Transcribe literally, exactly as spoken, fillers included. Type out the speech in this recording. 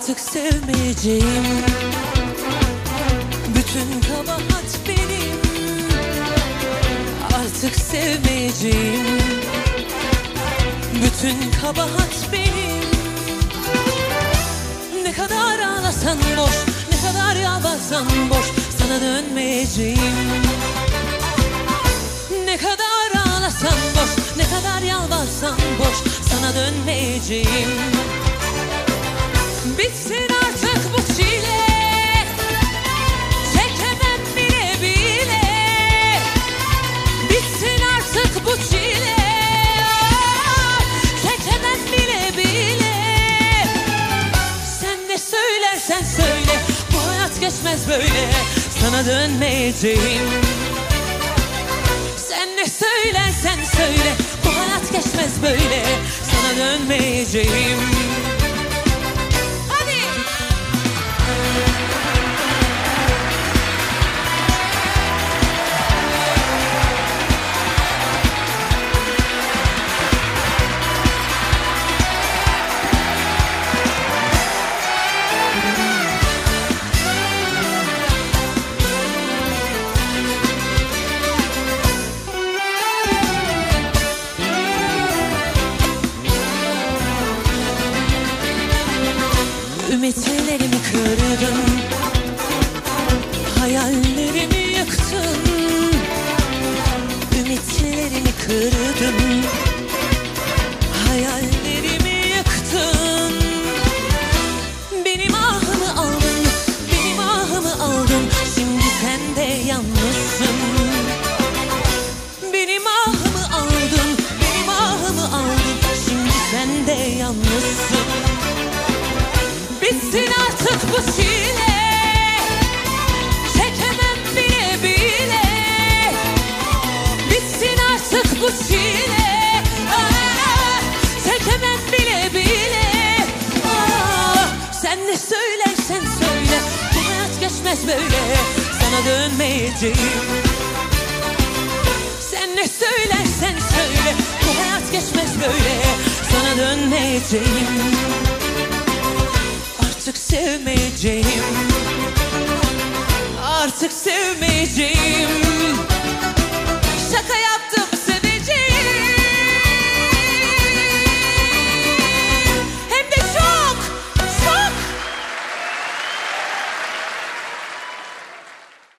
Artık sevmeyeceğim, bütün kabahat benim. Artık sevmeyeceğim, bütün kabahat benim. Ne kadar ağlasan boş, ne kadar yalvarsan boş, sana dönmeyeceğim. Ne kadar ağlasan boş, ne kadar yalvarsan boş, sana dönmeyeceğim. Bitsin artık bu çile, çekemem bile bile. Bitsin artık bu çile, çekemem bile bile. Sen ne söylersen söyle, bu hayat geçmez böyle, sana dönmeyeceğim. Sen ne söylersen söyle, bu hayat geçmez böyle, sana dönmeyeceğim. Ümitlerimi kırdın, hayallerimi yıktın. Ümitlerimi kırdın, hayallerimi yıktın. Benim ahımı aldın, benim ahımı aldın, şimdi sen de yalnızsın. Benim ahımı aldın, benim ahımı aldın, şimdi sen de yalnızsın. Bitsin artık bu çile, çekemem bile bile. Bitsin artık bu çile, aa, çekemem bile bile. Aa, sen ne söylersen söyle, bu hayat geçmez böyle, sana dönmeyeceğim. Sen ne söylersen söyle, bu hayat geçmez böyle, sana dönmeyeceğim. Artık sevmeyeceğim, artık sevmeyeceğim.